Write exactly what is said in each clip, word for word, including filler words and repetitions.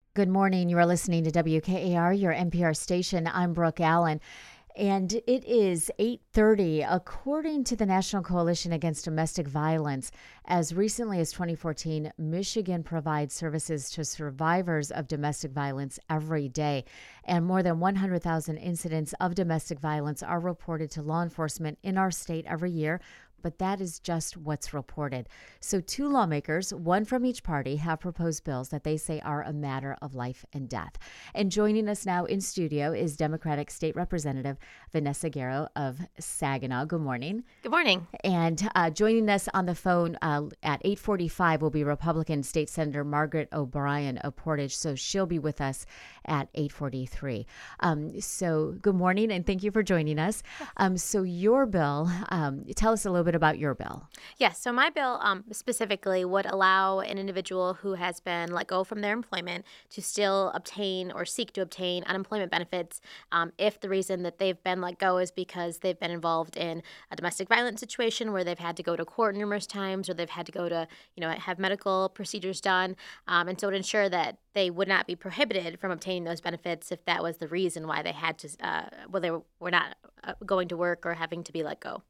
Good morning. You are listening to W K A R, your N P R station. I'm Brooke Allen. And it is eight thirty. According to the National Coalition Against Domestic Violence, as recently as twenty fourteen, Michigan provides services to survivors of domestic violence every day. And more than one hundred thousand incidents of domestic violence are reported to law enforcement in our state every year. But that is just what's reported. So two lawmakers, one from each party, have proposed bills that they say are a matter of life and death. And joining us now in studio is Democratic State Representative Vanessa Guerra of Saginaw. Good morning. Good morning. And uh, joining us on the phone uh, at eight forty-five will be Republican State Senator Margaret O'Brien of Portage. So she'll be with us at eight forty-three. Um, so good morning and thank you for joining us. Um, so your bill, um, tell us a little bit about your bill. Yes, so my bill um, specifically would allow an individual who has been let go from their employment to still obtain or seek to obtain unemployment benefits um, if the reason that they've been let go is because they've been involved in a domestic violence situation where they've had to go to court numerous times or they've had to go to, you know, have medical procedures done. Um, and so to ensure that they would not be prohibited from obtaining those benefits if that was the reason why they had to, uh, well, they were not uh, going to work or having to be let go.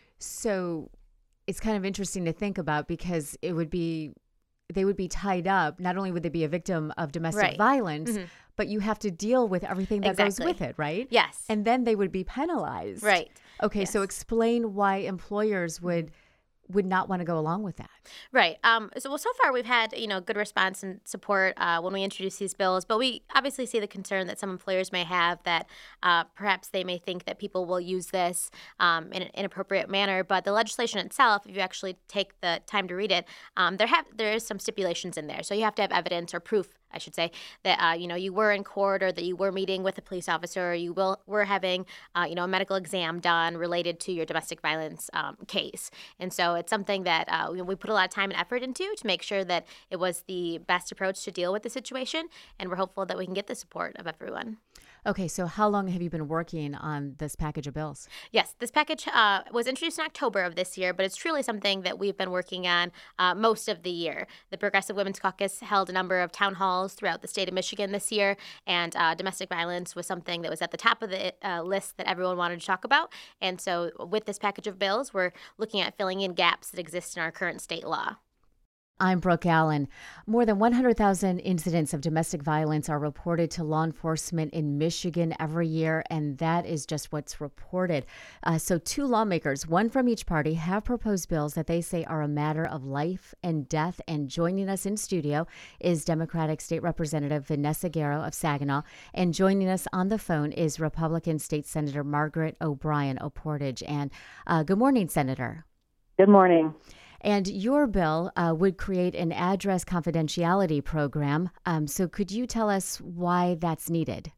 So it's kind of interesting to think about because it would be, they would be tied up. Not only would they be a victim of domestic Right. violence, Mm-hmm. but you have to deal with everything that Exactly. goes with it, right? Yes. And then they would be penalized. Right. Okay, so Yes. explain why employers would would not want to go along with that. Right. Um, so, well, so far we've had, you know, good response and support uh, when we introduce these bills, but we obviously see the concern that some employers may have that uh, perhaps they may think that people will use this um, in an inappropriate manner. But the legislation itself, if you actually take the time to read it, um, there have there is some stipulations in there. So you have to have evidence or proof, I should say, that, uh, you know, you were in court or that you were meeting with a police officer or you will, were having, uh, you know, a medical exam done related to your domestic violence um, case. And so it's something that uh, we, we put a lot of time and effort into to make sure that it was the best approach to deal with the situation. And we're hopeful that we can get the support of everyone. Okay, so how long have you been working on this package of bills? Yes, this package uh, was introduced in October of this year, but it's truly something that we've been working on uh, most of the year. The Progressive Women's Caucus held a number of town halls throughout the state of Michigan this year, and uh, domestic violence was something that was at the top of the uh, list that everyone wanted to talk about. And so with this package of bills, we're looking at filling in gaps that exist in our current state law. I'm Brooke Allen. More than one hundred thousand incidents of domestic violence are reported to law enforcement in Michigan every year, and that is just what's reported. Uh, so two lawmakers, one from each party, have proposed bills that they say are a matter of life and death. And joining us in studio is Democratic State Representative Vanessa Guerra of Saginaw. And joining us on the phone is Republican State Senator Margaret O'Brien of Portage. And uh, good morning, Senator. Good morning. And your bill uh, would create an address confidentiality program. Um, so could you tell us why that's needed?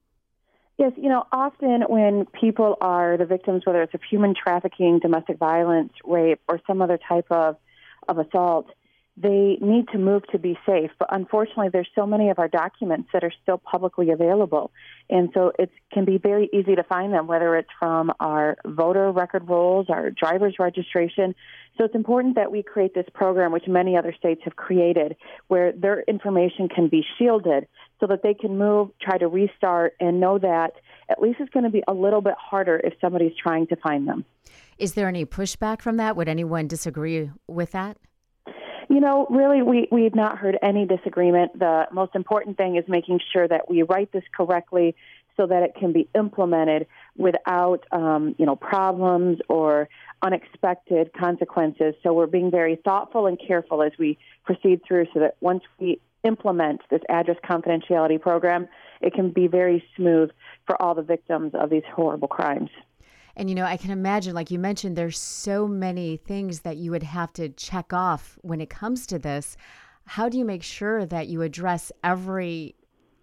Yes, you know, often when people are the victims, whether it's of human trafficking, domestic violence, rape, or some other type of, of assault, they need to move to be safe. But unfortunately, there's so many of our documents that are still publicly available. And so it can be very easy to find them, whether it's from our voter record rolls, our driver's registration. So it's important that we create this program, which many other states have created, where their information can be shielded so that they can move, try to restart, and know that at least it's going to be a little bit harder if somebody's trying to find them. Is there any pushback from that? Would anyone disagree with that? You know, really, we, we've not heard any disagreement. The most important thing is making sure that we write this correctly so that it can be implemented without, um, you know, problems or unexpected consequences. So we're being very thoughtful and careful as we proceed through so that once we implement this address confidentiality program, it can be very smooth for all the victims of these horrible crimes. And, you know, I can imagine, like you mentioned, there's so many things that you would have to check off when it comes to this. How do you make sure that you address every,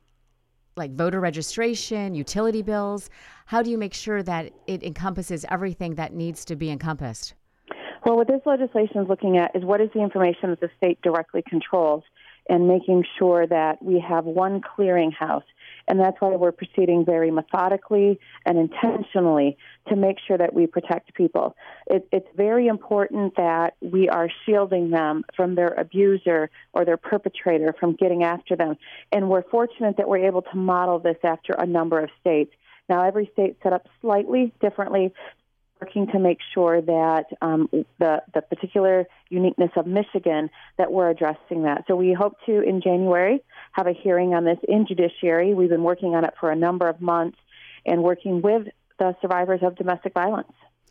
like voter registration, utility bills? How do you make sure that it encompasses everything that needs to be encompassed? Well, what this legislation is looking at is what is the information that the state directly controls. and making sure that we have one clearinghouse. And that's why we're proceeding very methodically and intentionally to make sure that we protect people. It, it's very important that we are shielding them from their abuser or their perpetrator from getting after them. And we're fortunate that we're able to model this after a number of states. Now, every state set up slightly differently, working to make sure that um, the, the particular uniqueness of Michigan, that we're addressing that. So we hope to, in January, have a hearing on this in judiciary. We've been working on it for a number of months and working with the survivors of domestic violence.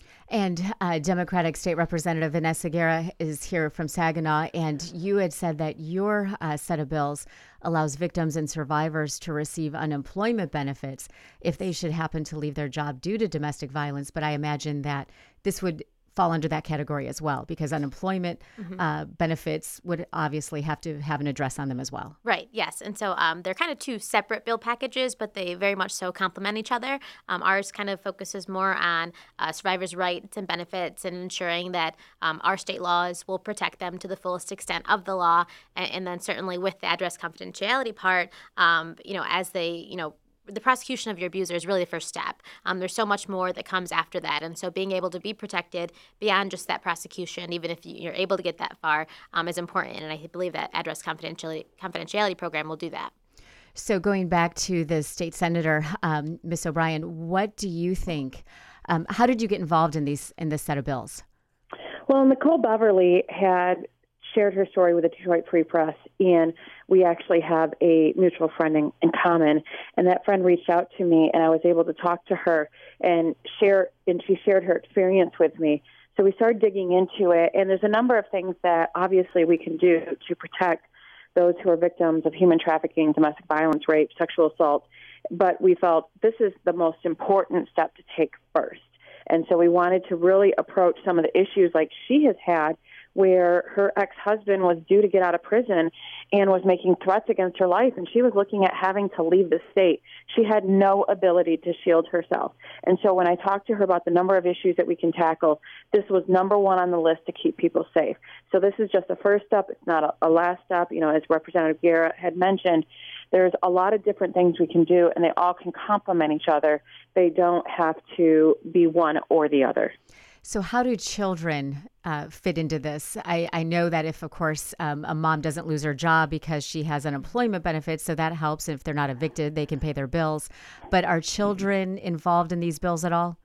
And uh, Democratic State Representative Vanessa Guerra is here from Saginaw, and you had said that your uh, set of bills allows victims and survivors to receive unemployment benefits if they should happen to leave their job due to domestic violence. But I imagine that this would fall under that category as well, because unemployment mm-hmm. uh, benefits would obviously have to have an address on them as well. Right, yes. And so um, they're kind of two separate bill packages, but they very much so complement each other. Um, ours kind of focuses more on uh, survivors' rights and benefits and ensuring that um, our state laws will protect them to the fullest extent of the law. And, and then certainly with the address confidentiality part, um, you know, as they, you know, the prosecution of your abuser is really the first step. Um, there's so much more that comes after that. And so being able to be protected beyond just that prosecution, even if you're able to get that far, um, is important. And I believe that address confidentiality, confidentiality program will do that. So going back to the state senator, um, Miz O'Brien, what do you think? Um, how did you get involved in these in this set of bills? Well, Nicole Beverly had shared her story with the Detroit Free Press, and we actually have a mutual friend in, in common, and that friend reached out to me, and I was able to talk to her and share, and she shared her experience with me. So we started digging into it, and there's a number of things that obviously we can do to protect those who are victims of human trafficking, domestic violence, rape, sexual assault, but we felt this is the most important step to take first. And so we wanted to really approach some of the issues like she has had, where her ex-husband was due to get out of prison and was making threats against her life, and she was looking at having to leave the state. She had no ability to shield herself. And so when I talked to her about the number of issues that we can tackle, this was number one on the list to keep people safe. So this is just a first step. It's not a, a last step. You know, as Representative Guerra had mentioned, there's a lot of different things we can do, and they all can complement each other. They don't have to be one or the other. So how do children uh, fit into this? I, I know that if, of course, um, a mom doesn't lose her job because she has unemployment benefits, so that helps. If they're not evicted, they can pay their bills. But are children involved in these bills at all?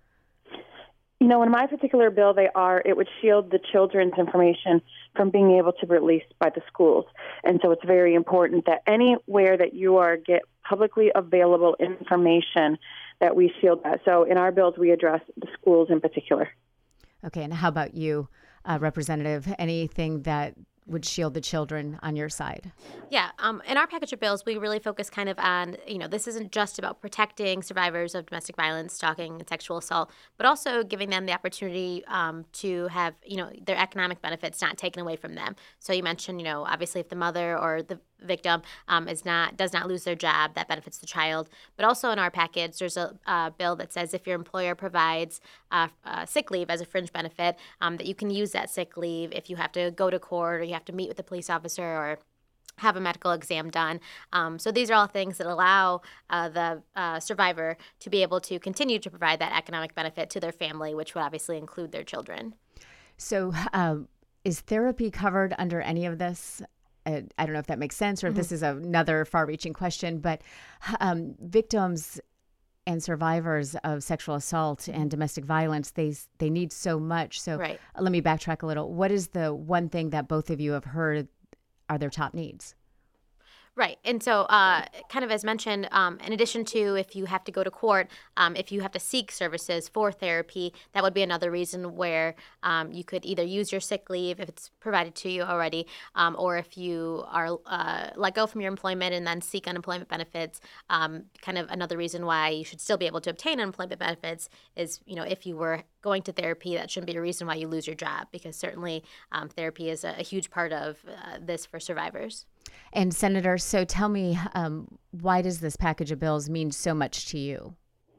You know, in my particular bill, they are. It would shield the children's information from being able to be released by the schools. And so it's very important that anywhere that you are get publicly available information, that we shield that. So in our bills, we address the schools in particular. Okay, and how about you, uh, Representative? Anything that would shield the children on your side? Yeah, um, in our package of bills, we really focus kind of on, you know, this isn't just about protecting survivors of domestic violence, stalking, and sexual assault, but also giving them the opportunity um, to have, you know, their economic benefits not taken away from them. So you mentioned, you know, obviously if the mother or the victim um, is not does not lose their job, that benefits the child. But also in our package, there's a uh, bill that says if your employer provides uh, uh, sick leave as a fringe benefit, um, that you can use that sick leave if you have to go to court or you have to meet with a police officer or have a medical exam done. Um, so these are all things that allow uh, the uh, survivor to be able to continue to provide that economic benefit to their family, which would obviously include their children. So um, is therapy covered under any of this? I don't know if that makes sense or if mm-hmm. this is another far-reaching question, but um, victims and survivors of sexual assault and domestic violence, they they need so much. So right. Let me backtrack a little. What is the one thing that both of you have heard are their top needs? Right. And so uh, kind of as mentioned, um, in addition to if you have to go to court, um, if you have to seek services for therapy, that would be another reason where um, you could either use your sick leave if it's provided to you already, um, or if you are uh, let go from your employment and then seek unemployment benefits, um, kind of another reason why you should still be able to obtain unemployment benefits is, you know, if you were going to therapy, that shouldn't be a reason why you lose your job, because certainly um, therapy is a, a huge part of uh, this for survivors. And Senator, so tell me, um, why does this package of bills mean so much to you?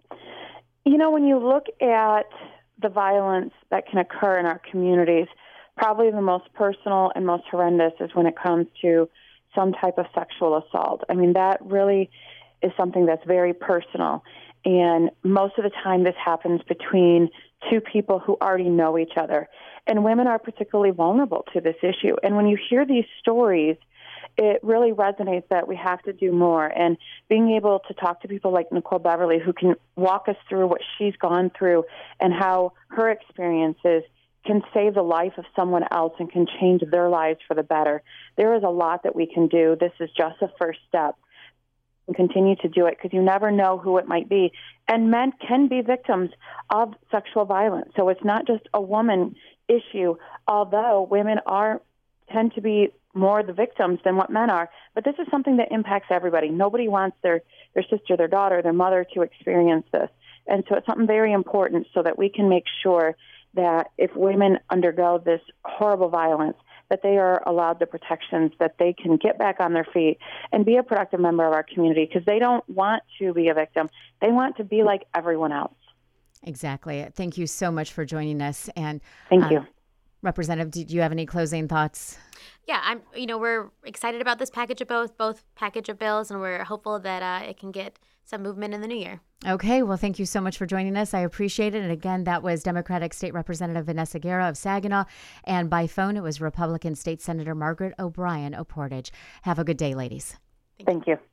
You know, when you look at the violence that can occur in our communities, probably the most personal and most horrendous is when it comes to some type of sexual assault. I mean, that really is something that's very personal. And most of the time this happens between two people who already know each other. And women are particularly vulnerable to this issue. And when you hear these stories, it really resonates that we have to do more. And being able to talk to people like Nicole Beverly, who can walk us through what she's gone through and how her experiences can save the life of someone else and can change their lives for the better. There is a lot that we can do. This is just a first step. And continue to do it because you never know who it might be. And men can be victims of sexual violence. So it's not just a woman issue, although women are tend to be more the victims than what men are. But this is something that impacts everybody. Nobody wants their, their sister, their daughter, their mother to experience this. And so it's something very important so that we can make sure that if women undergo this horrible violence, that they are allowed the protections, that they can get back on their feet and be a productive member of our community because they don't want to be a victim. They want to be like everyone else. Exactly. Thank you so much for joining us. And Thank uh, you. Representative, did you have any closing thoughts? Yeah, I'm. You know, we're excited about this package of both, both package of bills, and we're hopeful that uh, it can get some movement in the new year. Okay, well, thank you so much for joining us. I appreciate it. And again, that was Democratic State Representative Vanessa Guerra of Saginaw. And by phone, it was Republican State Senator Margaret O'Brien of Portage. Have a good day, ladies. Thank you.